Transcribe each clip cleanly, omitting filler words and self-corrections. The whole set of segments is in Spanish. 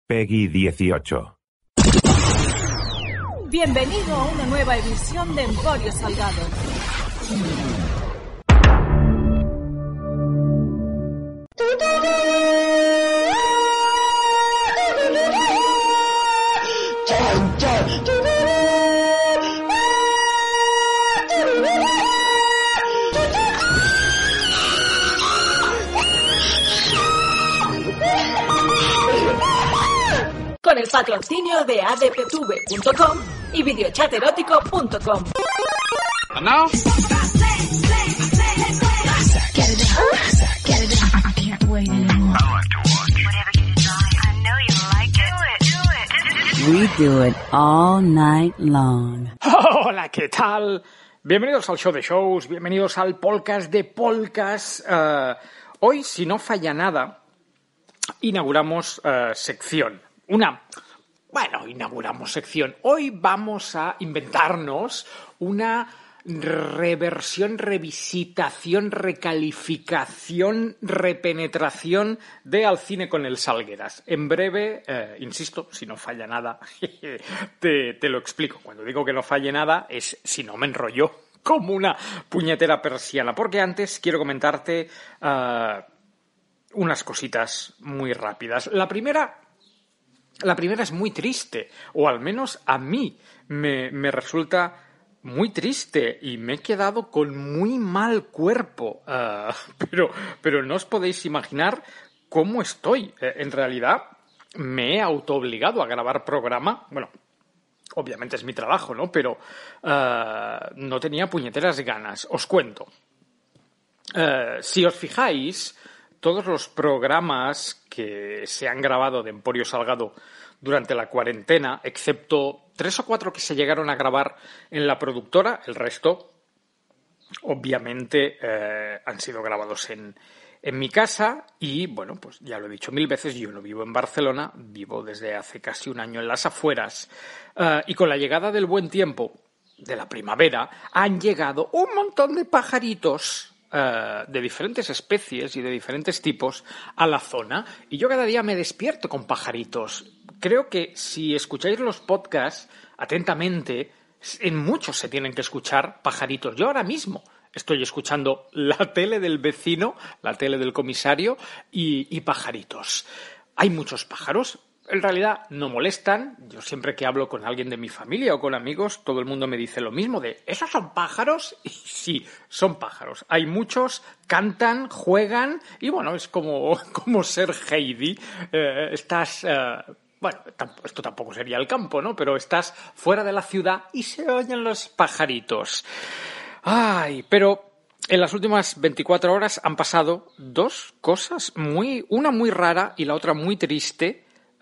Peggy 18. Bienvenido a una nueva edición de Emporio Salgado. Con el patrocinio de adptv.com y videochaterótico.com. And now? Get it on. I can't wait anymore. I like to watch. Whatever you desire. I know you like it. Do it. We do it all night long. Hola, ¿qué tal? Bienvenidos al show de shows, bienvenidos al podcast de podcast. Hoy, si no falla nada, inauguramos sección. Inauguramos sección. Hoy vamos a inventarnos una reversión, revisitación, recalificación, repenetración de Al cine con el Salgueras. En breve, insisto, si no falla nada, te lo explico. Cuando digo que no falle nada es si no me enrollo como una puñetera persiana. Porque antes quiero comentarte unas cositas muy rápidas. La primera es muy triste, o al menos a mí me resulta muy triste y me he quedado con muy mal cuerpo, pero no os podéis imaginar cómo estoy. En realidad me he autoobligado a grabar programa, bueno, obviamente es mi trabajo, ¿no? Pero no tenía puñeteras ganas. Os cuento. Si os fijáis, todos los programas que se han grabado de Emporio Salgado durante la cuarentena, excepto 3 o 4 que se llegaron a grabar en la productora, el resto, obviamente, han sido grabados en mi casa y, bueno, pues ya lo he dicho 1000 veces, yo no vivo en Barcelona, vivo desde hace casi un año en las afueras y con la llegada del buen tiempo, de la primavera, han llegado un montón de pajaritos de diferentes especies y de diferentes tipos a la zona y yo cada día me despierto con pajaritos. Creo que si escucháis los podcasts atentamente, en muchos se tienen que escuchar pajaritos. Yo ahora mismo estoy escuchando la tele del vecino, la tele del comisario y pajaritos. Hay muchos pájaros. En realidad no molestan. Yo siempre que hablo con alguien de mi familia o con amigos, todo el mundo me dice lo mismo de ¿esos son pájaros? Y sí, son pájaros. Hay muchos, cantan, juegan y bueno, es como ser Heidi. Esto tampoco sería el campo, ¿no? Pero estás fuera de la ciudad y se oyen los pajaritos. Ay, pero en las últimas 24 horas han pasado dos cosas, una muy rara y la otra muy triste,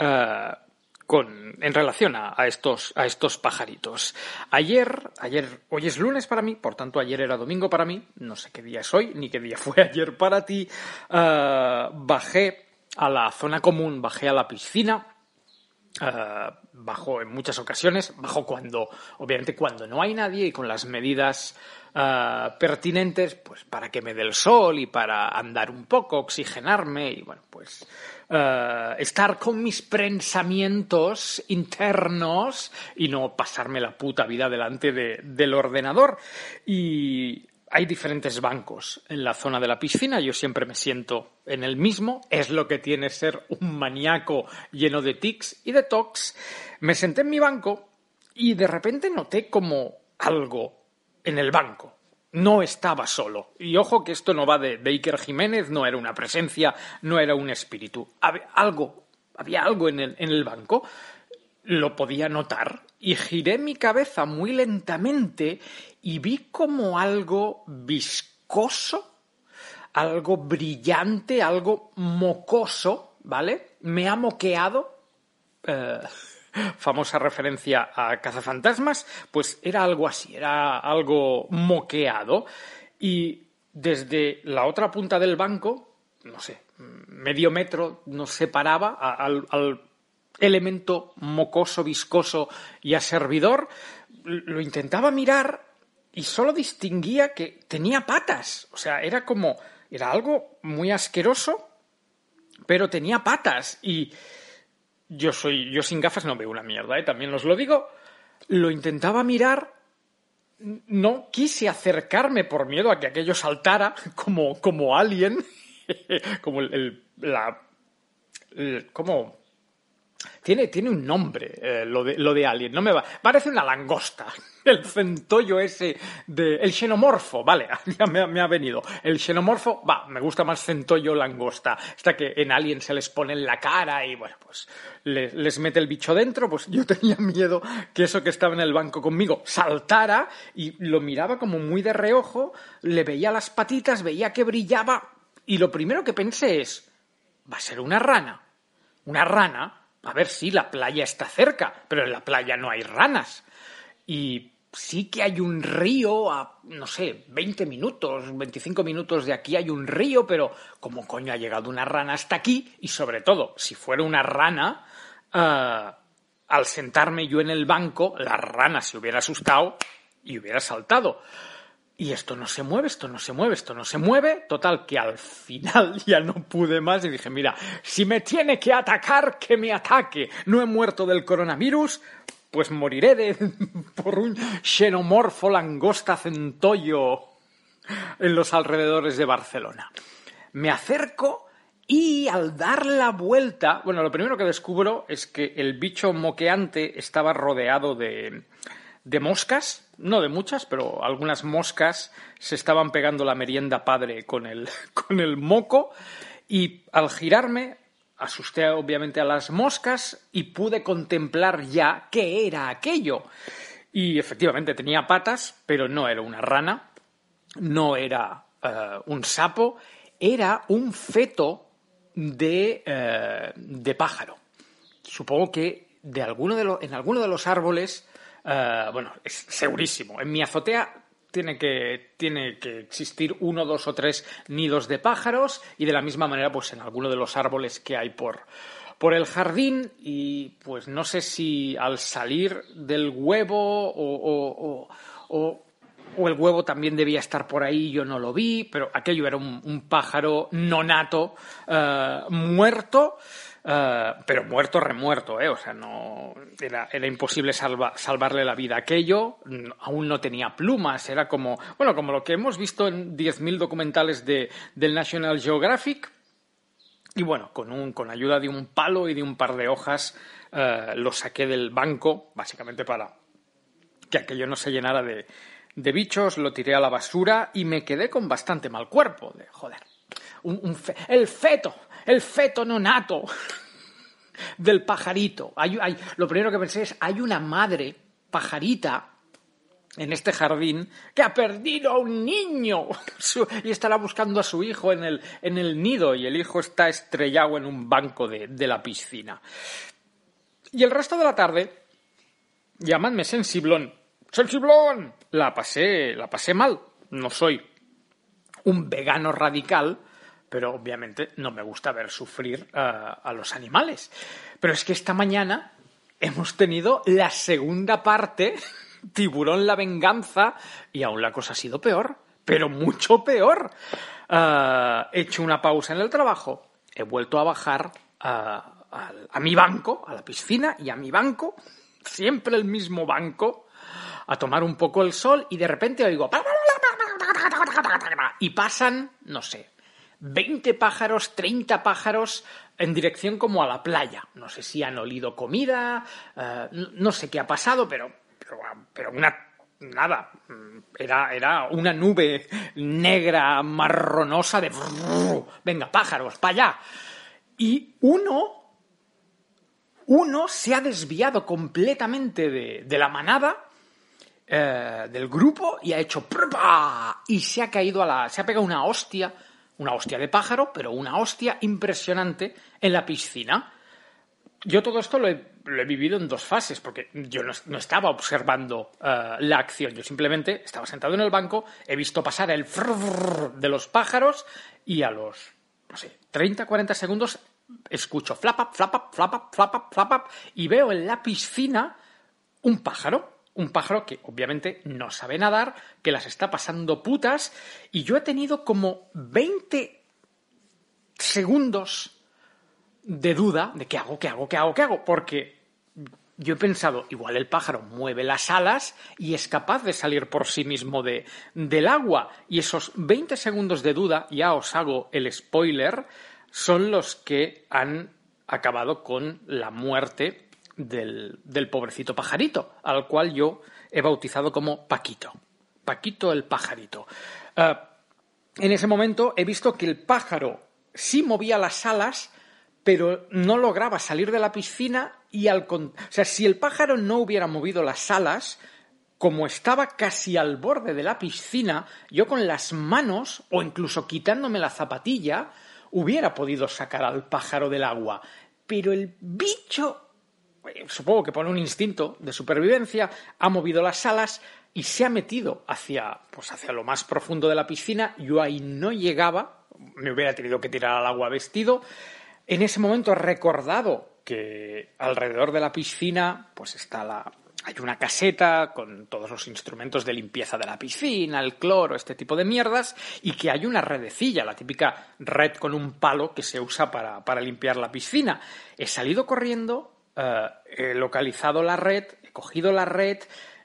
en relación a estos pajaritos. Ayer, hoy es lunes para mí, por tanto ayer era domingo para mí, no sé qué día es hoy, ni qué día fue ayer para ti, bajé a la zona común, bajé a la piscina, bajo en muchas ocasiones, bajo obviamente cuando no hay nadie y con las medidas pertinentes, pues para que me dé el sol y para andar un poco, oxigenarme y bueno, pues estar con mis pensamientos internos y no pasarme la puta vida delante del ordenador. Y hay diferentes bancos en la zona de la piscina, yo siempre me siento en el mismo, es lo que tiene ser un maníaco lleno de tics y de tocs. Me senté en mi banco y de repente noté como algo en el banco. No estaba solo. Y ojo que esto no va de Iker Jiménez, no era una presencia, no era un espíritu. Había algo en el banco, lo podía notar y giré mi cabeza muy lentamente y vi como algo viscoso, algo brillante, algo mocoso, ¿vale? Me ha moqueado. Famosa referencia a Cazafantasmas, pues era algo así, era algo moqueado y desde la otra punta del banco, no sé, medio metro nos separaba al elemento mocoso, viscoso y aservidor, lo intentaba mirar y solo distinguía que tenía patas, o sea, era algo muy asqueroso, pero tenía patas y yo sin gafas no veo una mierda, también os lo digo. Lo intentaba mirar, no quise acercarme por miedo a que aquello saltara como Alien, como como... Tiene un nombre lo de Alien, no me va. Parece una langosta. El centollo ese el xenomorfo, vale, ya me ha venido. El xenomorfo, me gusta más centollo langosta. Hasta que en Alien se les pone en la cara y bueno, pues les mete el bicho dentro. Pues yo tenía miedo que eso que estaba en el banco conmigo saltara y lo miraba como muy de reojo, le veía las patitas, veía que brillaba y lo primero que pensé es, va a ser una rana. Una rana. A ver, sí, la playa está cerca, pero en la playa no hay ranas. Y sí que hay un río a, no sé, 20 minutos, 25 minutos de aquí hay un río, pero ¿cómo coño ha llegado una rana hasta aquí? Y sobre todo, si fuera una rana, al sentarme yo en el banco, la rana se hubiera asustado y hubiera saltado. Y esto no se mueve. Total, que al final ya no pude más y dije, mira, si me tiene que atacar, que me ataque. No he muerto del coronavirus, pues moriré por un xenomorfo langosta centollo en los alrededores de Barcelona. Me acerco y al dar la vuelta, bueno, lo primero que descubro es que el bicho moqueante estaba rodeado de moscas. No de muchas, pero algunas moscas se estaban pegando la merienda padre con el moco y al girarme asusté obviamente a las moscas y pude contemplar ya qué era aquello. Y efectivamente tenía patas, pero no era una rana, no era un sapo, era un feto de pájaro. Supongo que en alguno de los árboles. Bueno, es segurísimo. En mi azotea tiene que existir 1, 2 o 3 nidos de pájaros y de la misma manera pues en alguno de los árboles que hay por el jardín y pues no sé si al salir del huevo o el huevo también debía estar por ahí, yo no lo vi, pero aquello era un pájaro nonato muerto. Pero muerto, remuerto, o sea, no era imposible salvarle la vida. Aquello aún no tenía plumas, era como lo que hemos visto en 10.000 documentales del National Geographic. Y bueno, con ayuda de un palo y de un par de hojas lo saqué del banco, básicamente para que aquello no se llenara de bichos, lo tiré a la basura y me quedé con bastante mal cuerpo. Joder, el feto nonato del pajarito. Lo primero que pensé es, hay una madre pajarita en este jardín que ha perdido a un niño y estará buscando a su hijo en el nido y el hijo está estrellado en un banco de la piscina. Y el resto de la tarde, llamadme sensiblón, la pasé mal. No soy un vegano radical, pero obviamente no me gusta ver sufrir a los animales. Pero es que esta mañana hemos tenido la segunda parte, Tiburón la venganza, y aún la cosa ha sido peor, pero mucho peor. He hecho una pausa en el trabajo, he vuelto a bajar a mi banco, a la piscina y a mi banco, siempre el mismo banco, a tomar un poco el sol y de repente oigo... Y pasan, no sé, 20 pájaros, 30 pájaros en dirección como a la playa. No sé si han olido comida, no sé qué ha pasado, pero nada. Era una nube negra, marronosa de... Venga, pájaros, para allá. Y uno se ha desviado completamente de la manada, del grupo, y ha hecho... Y se ha caído se ha pegado una hostia de pájaro, pero una hostia impresionante en la piscina. Yo todo esto lo he vivido en 2 fases, porque yo no estaba observando la acción. Yo simplemente estaba sentado en el banco, he visto pasar el frrr de los pájaros y a los, no sé, 30, 40 segundos escucho flap, flap, flap, flap, flap, y veo en la piscina un pájaro que obviamente no sabe nadar, que las está pasando putas, y yo he tenido como 20 segundos de duda de qué hago, porque yo he pensado, igual el pájaro mueve las alas y es capaz de salir por sí mismo del agua. Y esos 20 segundos de duda, ya os hago el spoiler, son los que han acabado con la muerte del pobrecito pajarito, al cual yo he bautizado como Paquito. Paquito el pajarito. En ese momento he visto que el pájaro sí movía las alas, pero no lograba salir de la piscina y o sea, si el pájaro no hubiera movido las alas, como estaba casi al borde de la piscina, yo con las manos, o incluso quitándome la zapatilla, hubiera podido sacar al pájaro del agua. Pero el bicho, supongo que por un instinto de supervivencia, ha movido las alas y se ha metido hacia lo más profundo de la piscina. Yo ahí no llegaba, me hubiera tenido que tirar al agua vestido. En ese momento he recordado que alrededor de la piscina pues hay una caseta con todos los instrumentos de limpieza de la piscina, el cloro, este tipo de mierdas, y que hay una redecilla, la típica red con un palo que se usa para limpiar la piscina. He salido corriendo, he localizado la red, he cogido la red,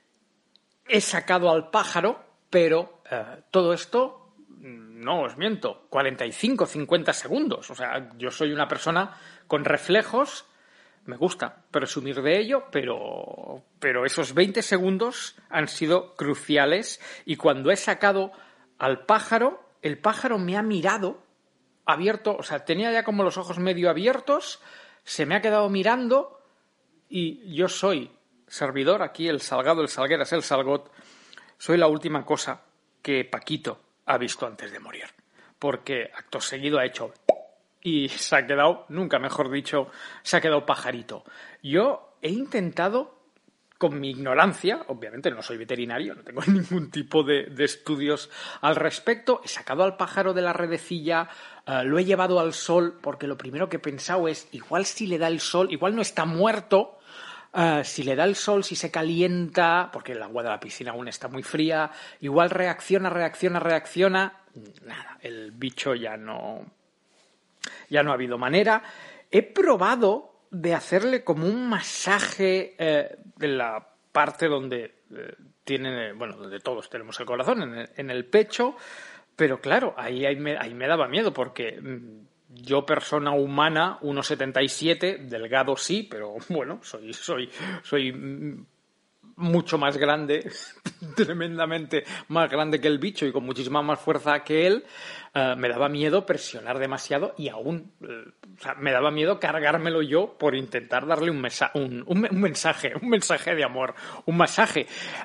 he sacado al pájaro, pero todo esto, no os miento, 45, 50 segundos. O sea, yo soy una persona con reflejos, me gusta presumir de ello, pero esos 20 segundos han sido cruciales, y cuando he sacado al pájaro, el pájaro me ha mirado abierto, o sea, tenía ya como los ojos medio abiertos, se me ha quedado mirando, y yo soy servidor, aquí el Salgado, el Salgueras, el Salgot, soy la última cosa que Paquito ha visto antes de morir, porque acto seguido ha hecho y se ha quedado, nunca mejor dicho, se ha quedado pajarito. Yo he intentado, con mi ignorancia, obviamente no soy veterinario, no tengo ningún tipo de estudios al respecto, he sacado al pájaro de la redecilla, lo he llevado al sol, porque lo primero que he pensado es, igual si le da el sol, igual no está muerto, si le da el sol, si se calienta, porque el agua de la piscina aún está muy fría, igual reacciona, nada, el bicho ya no ha habido manera. He probado de hacerle como un masaje de la parte donde donde todos tenemos el corazón, en el pecho, pero claro, ahí me daba miedo, porque yo, persona humana, 1,77, delgado sí, pero bueno, soy mucho más grande, tremendamente más grande que el bicho y con muchísima más fuerza que él. Me daba miedo presionar demasiado y aún, me daba miedo cargármelo yo por intentar darle un mensaje de amor, un masaje.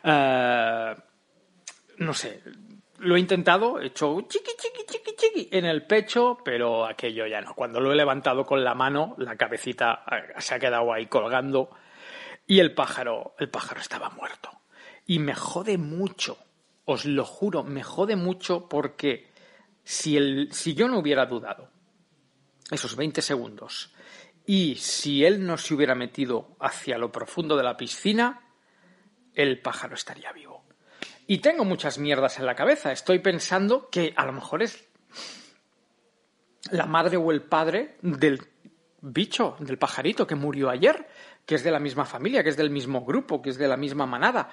No sé, lo he intentado, he hecho chiqui en el pecho, pero aquello ya no. Cuando lo he levantado con la mano, la cabecita se ha quedado ahí colgando y el pájaro estaba muerto. Y me jode mucho, os lo juro, me jode mucho, porque si yo no hubiera dudado esos 20 segundos y si él no se hubiera metido hacia lo profundo de la piscina, el pájaro estaría vivo. Y tengo muchas mierdas en la cabeza. Estoy pensando que a lo mejor es la madre o el padre del bicho, del pajarito que murió ayer, que es de la misma familia, que es del mismo grupo, que es de la misma manada.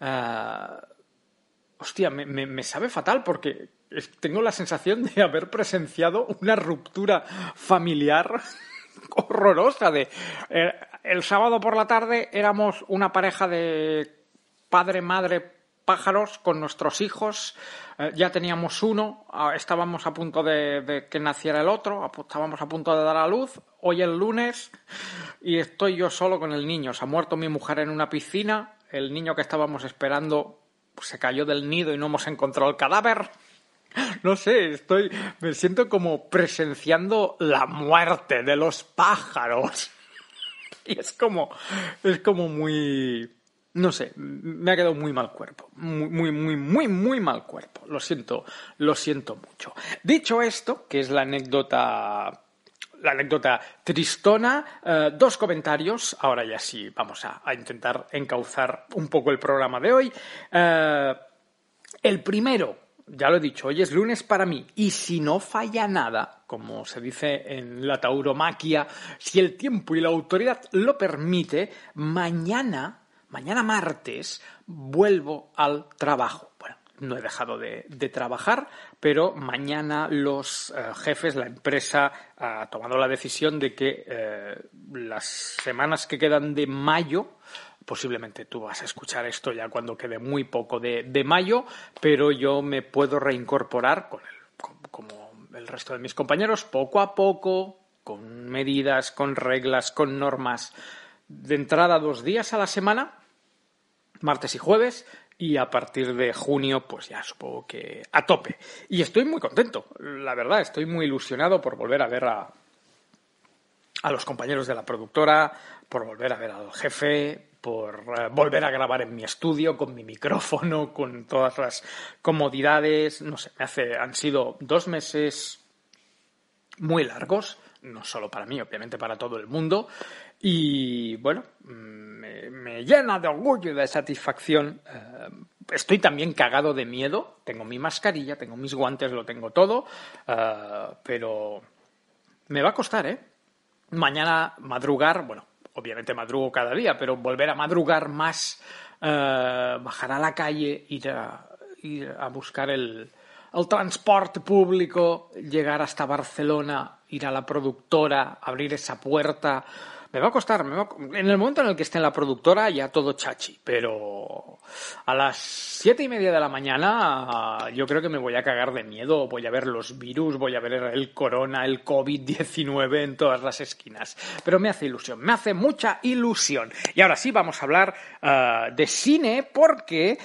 Hostia, me sabe fatal, porque tengo la sensación de haber presenciado una ruptura familiar horrorosa. El sábado por la tarde éramos una pareja de padre, madre, pájaros con nuestros hijos, ya teníamos uno, estábamos a punto de que naciera el otro, estábamos a punto de dar a luz. Hoy es lunes y estoy yo solo con el niño. Se ha muerto mi mujer en una piscina, el niño que estábamos esperando se cayó del nido y no hemos encontrado el cadáver. No sé, me siento como presenciando la muerte de los pájaros. Y es como muy... No sé, me ha quedado muy mal cuerpo, muy mal cuerpo. Lo siento mucho. Dicho esto, que es la anécdota tristona, 2 comentarios. Ahora ya sí, vamos a intentar encauzar un poco el programa de hoy. El primero, ya lo he dicho, hoy es lunes para mí y si no falla nada, como se dice en la tauromaquia, si el tiempo y la autoridad lo permite, mañana martes, vuelvo al trabajo. Bueno, no he dejado de trabajar, pero mañana los jefes, la empresa, ha tomado la decisión de que las semanas que quedan de mayo, posiblemente tú vas a escuchar esto ya cuando quede muy poco de mayo, pero yo me puedo reincorporar como el resto de mis compañeros, poco a poco, con medidas, con reglas, con normas. De entrada 2 días a la semana, martes y jueves, y a partir de junio, pues ya supongo que a tope. Y estoy muy contento, la verdad, estoy muy ilusionado por volver a ver a los compañeros de la productora, por volver a ver al jefe, por volver a grabar en mi estudio, con mi micrófono, con todas las comodidades. No sé, han sido 2 meses muy largos, no solo para mí, obviamente para todo el mundo. Y bueno, me llena de orgullo y de satisfacción. Estoy también cagado de miedo. Tengo mi mascarilla, tengo mis guantes, lo tengo todo. Pero me va a costar, ¿eh? Mañana madrugar, bueno, obviamente madrugo cada día, pero volver a madrugar más, bajar a la calle, ir a buscar el transporte público, llegar hasta Barcelona, ir a la productora, abrir esa puerta. Me va a costar. En el momento en el que esté en la productora ya todo chachi, pero a las 7:30 de la mañana yo creo que me voy a cagar de miedo. Voy a ver los virus, voy a ver el corona, el COVID-19 en todas las esquinas. Pero me hace ilusión, me hace mucha ilusión. Y ahora sí vamos a hablar de cine porque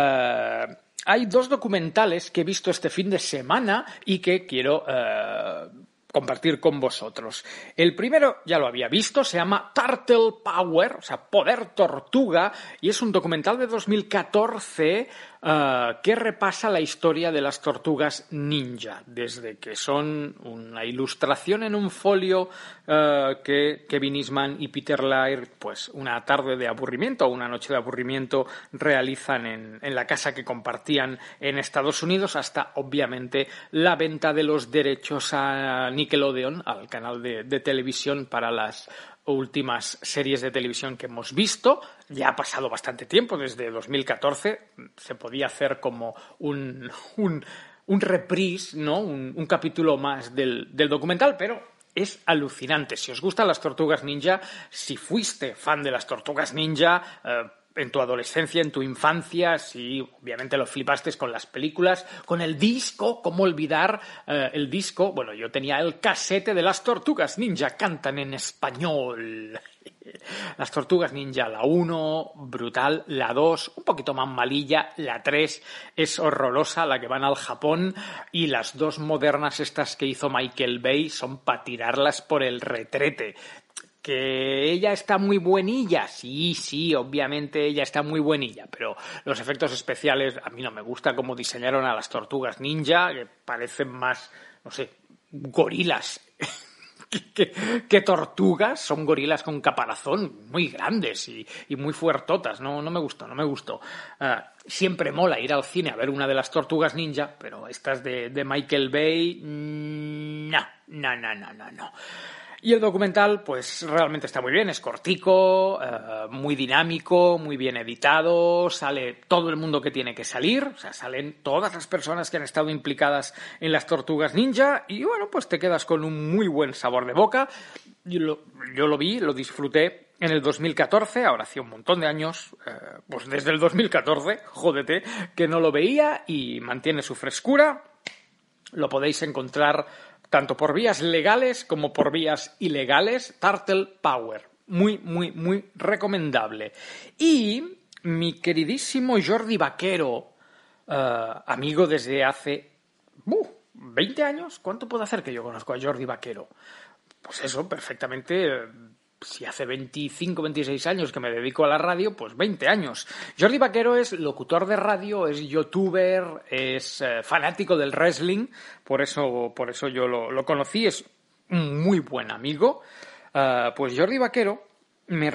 hay 2 documentales que he visto este fin de semana y que quiero compartir con vosotros. El primero ya lo había visto, se llama Turtle Power, o sea, Poder Tortuga, y es un documental de 2014 que repasa la historia de las tortugas ninja, desde que son una ilustración en un folio que Kevin Eastman y Peter Laird, pues una tarde de aburrimiento o una noche de aburrimiento realizan en la casa que compartían en Estados Unidos, hasta obviamente la venta de los derechos a Nickelodeon, al canal de televisión para las últimas series de televisión que hemos visto. Ya ha pasado bastante tiempo, desde 2014, se podía hacer como un reprise, ¿no? Un capítulo más del documental, pero es alucinante. Si os gustan las tortugas ninja, si fuiste fan de las tortugas ninja en tu adolescencia, en tu infancia, si obviamente lo flipaste con las películas, con el disco, ¿cómo olvidar el disco? Bueno, yo tenía el casete de las tortugas ninja, cantan en español. Las tortugas ninja, la 1, brutal, la 2, un poquito más malilla, la 3 es horrorosa, la que van al Japón, y las 2 modernas estas que hizo Michael Bay son para tirarlas por el retrete. Que ella está muy buenilla, sí, obviamente ella está muy buenilla, pero los efectos especiales, a mí no me gusta cómo diseñaron a las tortugas ninja, que parecen más, no sé, gorilas que tortugas. Son gorilas con caparazón muy grandes y muy fuertotas. No me gustó. Siempre mola ir al cine a ver una de las tortugas ninja, pero estas de Michael Bay, no. Y el documental, pues realmente está muy bien, es cortico, muy dinámico, muy bien editado, sale todo el mundo que tiene que salir, o sea, salen todas las personas que han estado implicadas en las tortugas ninja y bueno, pues te quedas con un muy buen sabor de boca. Yo lo vi, lo disfruté en el 2014, ahora hacía un montón de años, pues desde el 2014, jódete, que no lo veía y mantiene su frescura. Lo podéis encontrar tanto por vías legales como por vías ilegales. Turtle Power. Muy, muy, muy recomendable. Y mi queridísimo Jordi Vaquero, amigo desde hace 20 años. ¿Cuánto puede hacer que yo conozco a Jordi Vaquero? Pues eso, perfectamente. Si hace 25, 26 años que me dedico a la radio, pues 20 años. Jordi Vaquero es locutor de radio, es youtuber, es fanático del wrestling, por eso yo lo conocí, es un muy buen amigo. Pues Jordi Vaquero me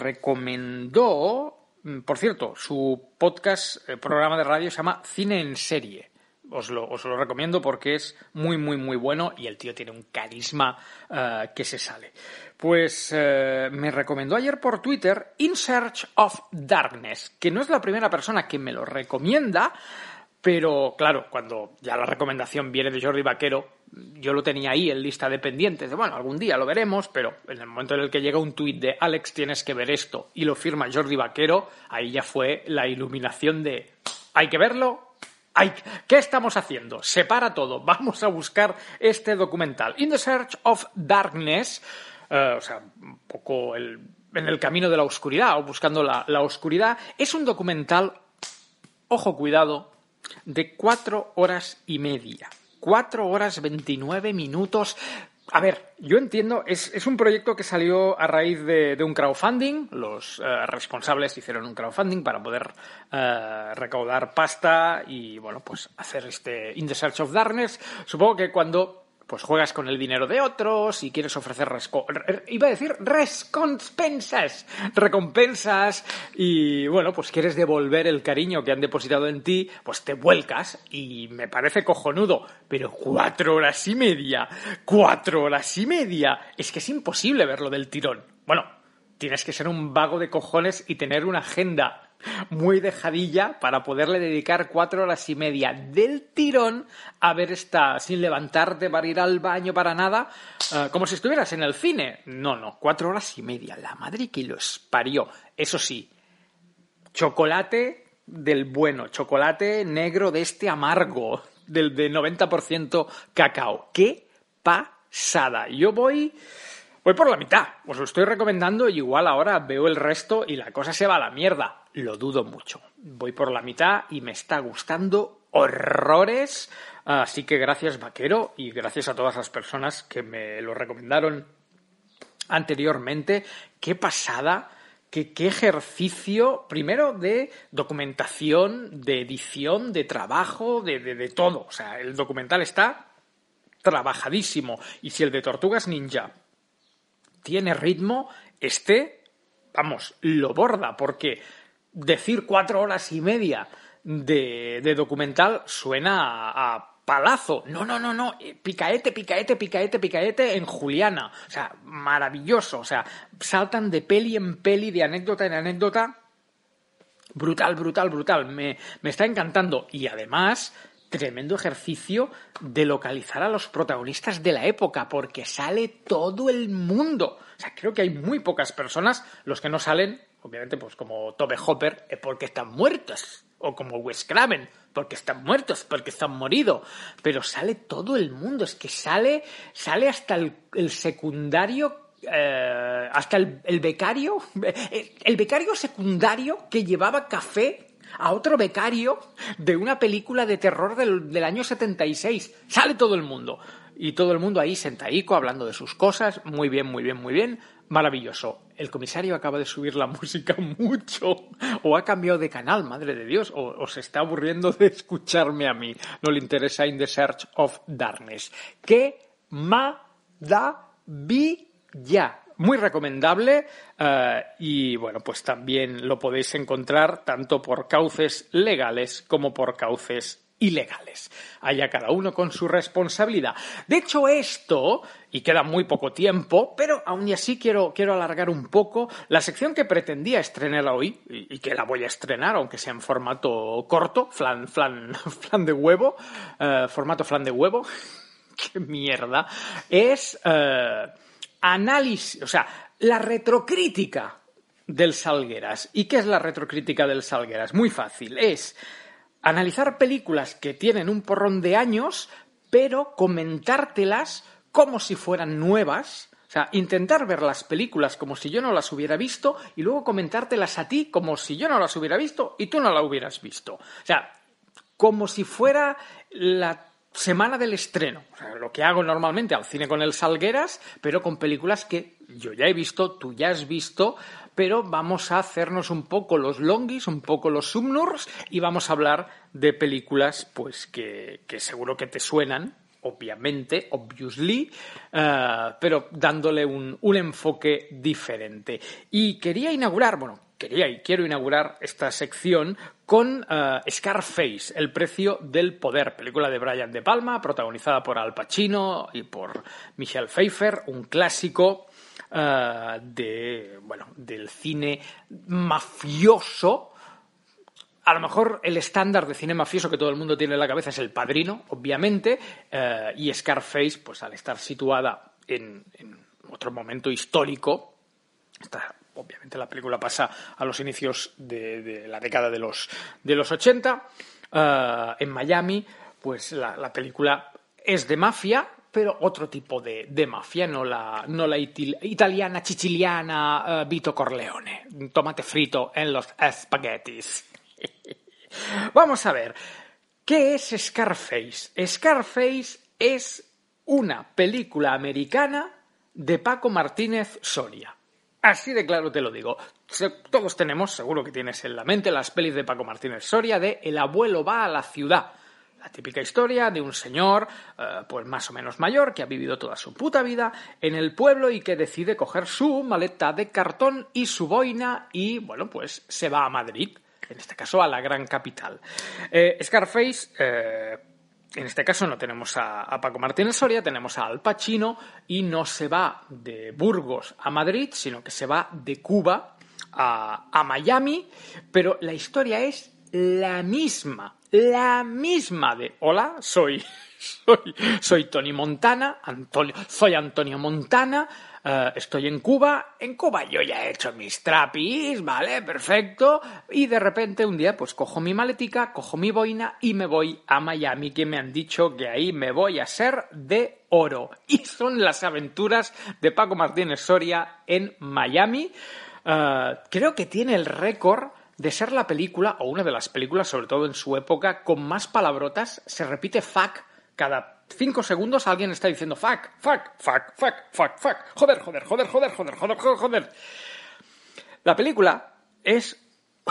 recomendó, por cierto, su podcast, programa de radio se llama Cine en Serie. os lo recomiendo porque es muy, muy, muy bueno y el tío tiene un carisma que se sale. Pues me recomendó ayer por Twitter In Search of Darkness, que no es la primera persona que me lo recomienda, pero claro, cuando ya la recomendación viene de Jordi Vaquero, yo lo tenía ahí en lista de pendientes, de bueno, algún día lo veremos, pero en el momento en el que llega un tuit de Alex, tienes que ver esto, y lo firma Jordi Vaquero, ahí ya fue la iluminación de hay que verlo, ¿qué estamos haciendo? Separa todo, vamos a buscar este documental. In the Search of Darkness, o sea, un poco en el camino de la oscuridad, o buscando la oscuridad, es un documental, ojo, cuidado, de 4 horas y media. 4 horas 29 minutos. A ver, yo entiendo, es un proyecto que salió a raíz de un crowdfunding. Los responsables hicieron un crowdfunding para poder recaudar pasta y, bueno, pues hacer este In the Search of Darkness. Supongo que cuando pues juegas con el dinero de otros y quieres ofrecer recompensas y, bueno, pues quieres devolver el cariño que han depositado en ti, pues te vuelcas y me parece cojonudo. Pero 4 horas y media, 4 horas y media, es que es imposible verlo del tirón. Bueno, tienes que ser un vago de cojones y tener una agenda muy dejadilla para poderle dedicar 4 horas y media del tirón a ver sin levantarte para ir al baño, para nada, como si estuvieras en el cine. No, 4 horas y media, la madre que los parió. Eso sí, chocolate del bueno, chocolate negro de este amargo, del de 90% cacao. ¡Qué pasada! Yo voy por la mitad, os lo estoy recomendando y igual ahora veo el resto y la cosa se va a la mierda. Lo dudo mucho. Voy por la mitad y me está gustando horrores. Así que gracias, Vaquero, y gracias a todas las personas que me lo recomendaron anteriormente. ¡Qué pasada! ¿Qué ejercicio? Primero de documentación, de edición, de trabajo, de todo. O sea, el documental está trabajadísimo. Y si el de Tortugas Ninja tiene ritmo, vamos, lo borda, porque decir 4 horas y media de documental suena a palazo. No, picaete en Juliana. O sea, maravilloso. O sea, saltan de peli en peli, de anécdota en anécdota. Brutal. Me está encantando. Y además, tremendo ejercicio de localizar a los protagonistas de la época, porque sale todo el mundo. O sea, creo que hay muy pocas personas, los que no salen, obviamente, pues como Tobe Hopper, porque están muertos, o como Wes Craven, porque están muertos, porque están moridos. Pero sale todo el mundo, es que sale hasta el secundario, hasta el becario, el becario secundario que llevaba café a otro becario de una película de terror del año 76. Sale todo el mundo. Y todo el mundo ahí sentadico, hablando de sus cosas. Muy bien. Maravilloso. El comisario acaba de subir la música mucho. O ha cambiado de canal, madre de Dios. O se está aburriendo de escucharme a mí. No le interesa In the Search of Darkness. ¡Qué maravilla! Muy recomendable y bueno, pues también lo podéis encontrar tanto por cauces legales como por cauces ilegales. Allá cada uno con su responsabilidad. De hecho, esto, y queda muy poco tiempo, pero aún así quiero alargar un poco la sección que pretendía estrenar hoy, y que la voy a estrenar, aunque sea en formato corto, flan de huevo, formato flan de huevo, qué mierda, es análisis, o sea, la retrocrítica del Salgueras. ¿Y qué es la retrocrítica del Salgueras? Muy fácil, es analizar películas que tienen un porrón de años, pero comentártelas como si fueran nuevas. O sea, intentar ver las películas como si yo no las hubiera visto y luego comentártelas a ti como si yo no las hubiera visto y tú no las hubieras visto. O sea, como si fuera la semana del estreno. O sea, lo que hago normalmente al cine con el Salgueras, pero con películas que yo ya he visto, tú ya has visto, pero vamos a hacernos un poco los longis, un poco los subnurs y vamos a hablar de películas pues que seguro que te suenan, obviously, pero dándole un enfoque diferente. Y quería inaugurar, quería y quiero inaugurar esta sección con Scarface, El precio del poder, película de Brian De Palma, protagonizada por Al Pacino y por Michelle Pfeiffer, un clásico del cine mafioso. A lo mejor el estándar de cine mafioso que todo el mundo tiene en la cabeza es El Padrino, obviamente, y Scarface, pues al estar situada en otro momento histórico, obviamente la película pasa a los inicios de la década de los 80, en Miami, pues la película es de mafia, pero otro tipo de mafia, no la italiana, siciliana, Vito Corleone, tomate frito en los espaguetis. Vamos a ver, ¿qué es Scarface? Scarface es una película americana de Paco Martínez Soria. Así de claro te lo digo. Todos tenemos, seguro que tienes en la mente, las pelis de Paco Martínez Soria de El abuelo va a la ciudad. La típica historia de un señor, pues más o menos mayor, que ha vivido toda su puta vida en el pueblo y que decide coger su maleta de cartón y su boina y, bueno, pues se va a Madrid, en este caso a la gran capital. Scarface, en este caso no tenemos a Paco Martínez Soria, tenemos a Al Pacino y no se va de Burgos a Madrid, sino que se va de Cuba a Miami, pero la historia es la misma de hola, soy Tony Montana, soy Antonio Montana, estoy en Cuba yo ya he hecho mis trapis, vale, perfecto, y de repente un día pues cojo mi maletica, cojo mi boina y me voy a Miami, que me han dicho que ahí me voy a ser de oro, y son las aventuras de Paco Martínez Soria en Miami. Creo que tiene el récord de ser la película, o una de las películas, sobre todo en su época, con más palabrotas. Se repite fuck. Cada 5 segundos alguien está diciendo fuck, fuck, fuck, fuck, fuck, fuck. Joder. La película es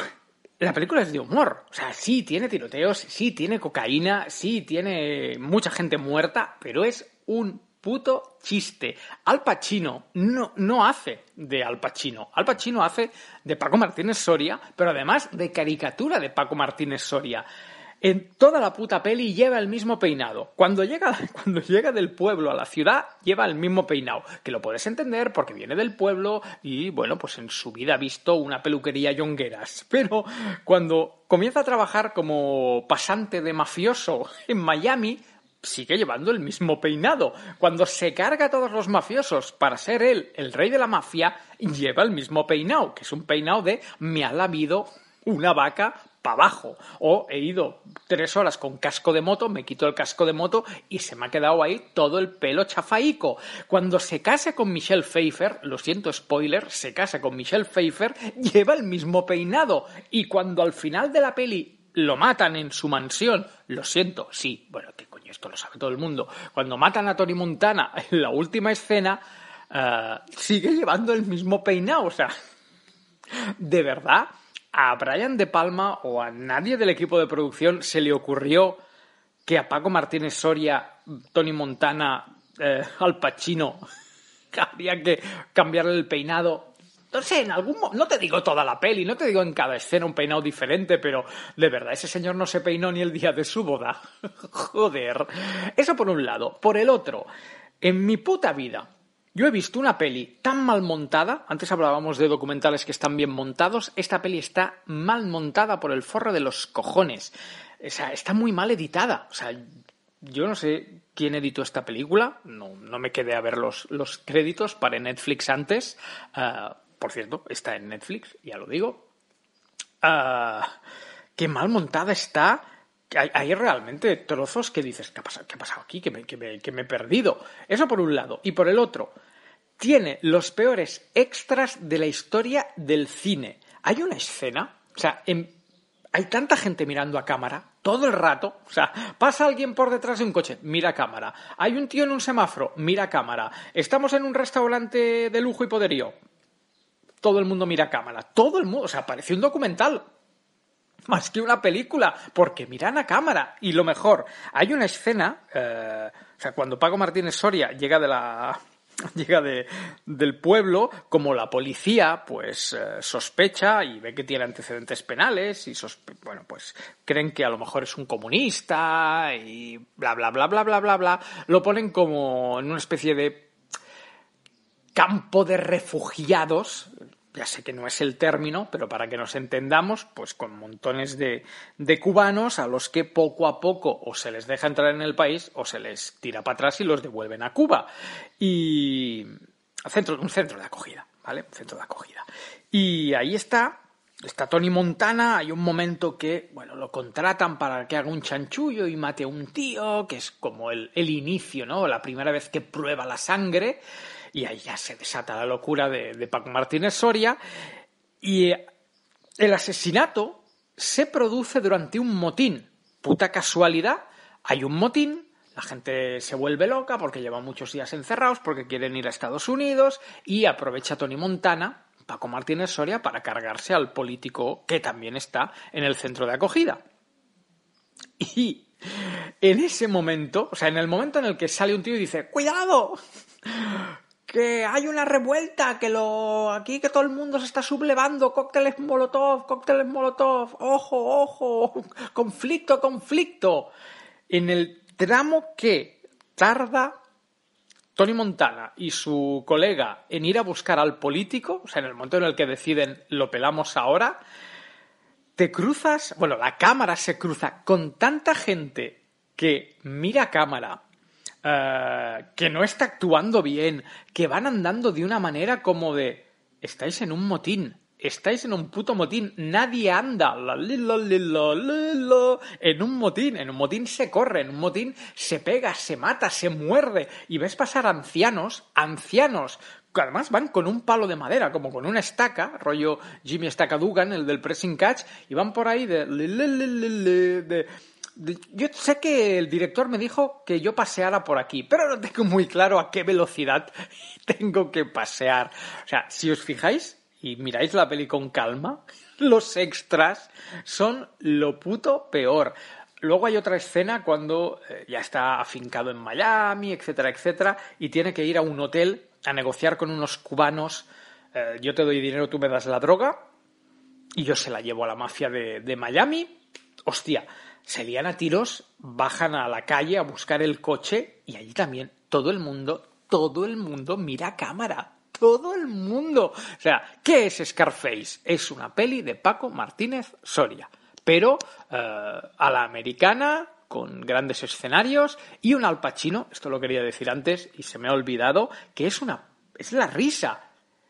de humor. O sea, sí tiene tiroteos, sí tiene cocaína, sí tiene mucha gente muerta, pero es un puto chiste. Al Pacino no hace de Al Pacino. Al Pacino hace de Paco Martínez Soria, pero además de caricatura de Paco Martínez Soria. En toda la puta peli lleva el mismo peinado. Cuando llega del pueblo a la ciudad, lleva el mismo peinado. Que lo puedes entender porque viene del pueblo y, bueno, pues en su vida ha visto una peluquería Jongueras. Pero cuando comienza a trabajar como pasante de mafioso en Miami, sigue llevando el mismo peinado. Cuando se carga a todos los mafiosos para ser él el rey de la mafia, lleva el mismo peinado, que es un peinado de me ha lamido una vaca para abajo. O he ido 3 horas con casco de moto, me quito el casco de moto y se me ha quedado ahí todo el pelo chafaico. Cuando se casa con Michelle Pfeiffer, lo siento, spoiler, se casa con Michelle Pfeiffer, lleva el mismo peinado. Y cuando al final de la peli lo matan en su mansión, lo siento, sí, bueno, qué coño, esto lo sabe todo el mundo. Cuando matan a Tony Montana en la última escena, sigue llevando el mismo peinado. O sea, de verdad, a Brian De Palma o a nadie del equipo de producción se le ocurrió que a Paco Martínez Soria, Tony Montana, Al Pacino, habría que cambiarle el peinado. No sé, no te digo toda la peli, no te digo en cada escena un peinado diferente, pero de verdad, ese señor no se peinó ni el día de su boda. Joder. Eso por un lado. Por el otro, en mi puta vida, yo he visto una peli tan mal montada. Antes hablábamos de documentales que están bien montados. Esta peli está mal montada por el forro de los cojones. O sea, está muy mal editada. O sea, yo no sé quién editó esta película. No me quedé a ver los créditos. Paré Netflix antes. Por cierto, está en Netflix, ya lo digo. Qué mal montada está. Hay realmente trozos que dices, ¿qué ha pasado aquí? Que me he perdido. Eso por un lado. Y por el otro, tiene los peores extras de la historia del cine. Hay una escena, o sea, hay tanta gente mirando a cámara todo el rato. O sea, pasa alguien por detrás de un coche, mira a cámara. Hay un tío en un semáforo, mira a cámara. Estamos en un restaurante de lujo y poderío. Todo el mundo mira a cámara. Todo el mundo, o sea, parece un documental. Más que una película, porque miran a cámara. Y lo mejor, hay una escena, o sea, cuando Paco Martínez Soria llega de del pueblo, como la policía pues sospecha y ve que tiene antecedentes penales y bueno, pues creen que a lo mejor es un comunista y bla bla bla bla bla bla bla, lo ponen como en una especie de campo de refugiados. Ya sé que no es el término, pero para que nos entendamos, pues con montones de cubanos a los que poco a poco o se les deja entrar en el país o se les tira para atrás y los devuelven a Cuba. Y un centro de acogida, ¿vale? Un centro de acogida. Y ahí está Tony Montana. Hay un momento que, bueno, lo contratan para que haga un chanchullo y mate a un tío, que es como el inicio, ¿no? La primera vez que prueba la sangre. Y ahí ya se desata la locura de Paco Martínez Soria. Y el asesinato se produce durante un motín. Puta casualidad, hay un motín, la gente se vuelve loca porque llevan muchos días encerrados, porque quieren ir a Estados Unidos, y aprovecha Tony Montana, Paco Martínez Soria, para cargarse al político que también está en el centro de acogida. Y en ese momento, o sea, en el momento en el que sale un tío y dice ¡cuidado! Que hay una revuelta, aquí que todo el mundo se está sublevando, cócteles molotov, ojo, conflicto. En el tramo que tarda Tony Montana y su colega en ir a buscar al político, o sea, en el momento en el que deciden lo pelamos ahora, te cruzas, bueno, la cámara se cruza con tanta gente que mira a cámara, que no está actuando bien, que van andando de una manera como de estáis en un motín, estáis en un puto motín, nadie anda en un motín se corre, en un motín se pega, se mata, se muerde, y ves pasar ancianos, que además van con un palo de madera, como con una estaca, rollo Jimmy Estaca Dugan, el del pressing catch, y van por ahí yo sé que el director me dijo que yo paseara por aquí, pero no tengo muy claro a qué velocidad tengo que pasear. O sea, si os fijáis y miráis la peli con calma, los extras son lo puto peor. Luego hay otra escena cuando ya está afincado en Miami, etcétera, etcétera, y tiene que ir a un hotel a negociar con unos cubanos. Yo te doy dinero, tú me das la droga, y yo se la llevo a la mafia de Miami. Hostia, se lían a tiros, bajan a la calle a buscar el coche y allí también todo el mundo mira a cámara. Todo el mundo. O sea, ¿qué es Scarface? Es una peli de Paco Martínez Soria, pero a la americana, con grandes escenarios y un Al Pacino, esto lo quería decir antes y se me ha olvidado, que es la risa.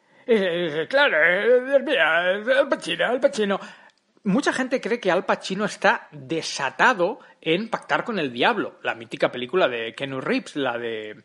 Claro, Dios mío, Al Pacino. Mucha gente cree que Al Pacino está desatado en Pactar con el Diablo, la mítica película de Keanu Reeves, la de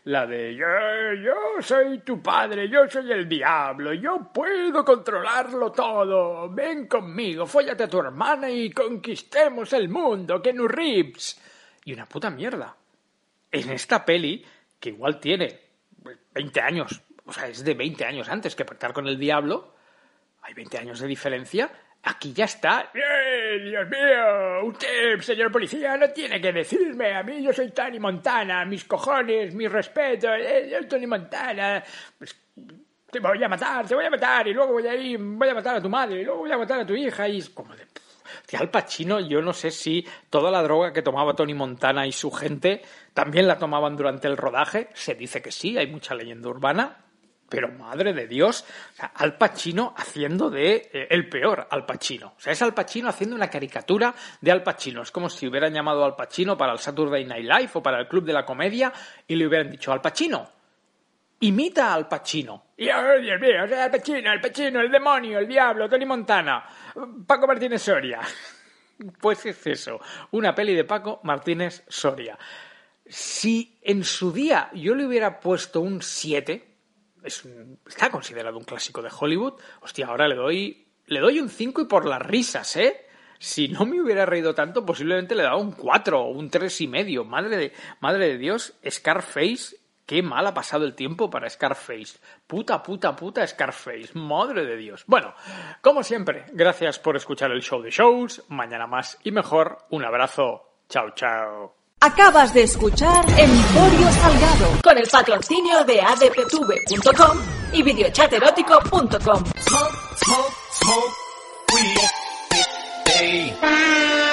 yo soy tu padre, yo soy el diablo, yo puedo controlarlo todo, ven conmigo, fóllate a tu hermana y conquistemos el mundo, Keanu Reeves. Y una puta mierda. En esta peli, que igual tiene 20 años, o sea, es de 20 años antes que Pactar con el Diablo, hay 20 años de diferencia. Aquí ya está. Dios mío, usted, señor policía, no tiene que decirme a mí, yo soy Tony Montana, mis cojones, mi respeto, yo soy Tony Montana, pues te voy a matar, y luego voy a matar a tu madre, y luego voy a matar a tu hija, y es como de... Al Pacino, yo no sé si toda la droga que tomaba Tony Montana y su gente también la tomaban durante el rodaje, se dice que sí, hay mucha leyenda urbana. Pero madre de Dios, o sea, Al Pacino haciendo de el peor Al Pacino. O sea, es Al Pacino haciendo una caricatura de Al Pacino. Es como si hubieran llamado a Al Pacino para el Saturday Night Live o para el Club de la Comedia y le hubieran dicho: Al Pacino, imita a Al Pacino. Y oh, Dios mío, o sea, Al Pacino, el demonio, el diablo, Tony Montana, Paco Martínez Soria. Pues es eso, una peli de Paco Martínez Soria. Si en su día yo le hubiera puesto un 7... está considerado un clásico de Hollywood. Hostia, ahora le doy un 5 y por las risas, ¿eh? Si no me hubiera reído tanto, posiblemente le daba un 4 o un 3,5. Madre de Dios, Scarface, qué mal ha pasado el tiempo para Scarface. Puta Scarface, madre de Dios. Bueno, como siempre, gracias por escuchar el show de shows. Mañana más y mejor. Un abrazo. Chao, chao. Acabas de escuchar Emporio Salgado con el patrocinio de adptv.com y videochaterótico.com. Smoke weed. Hey.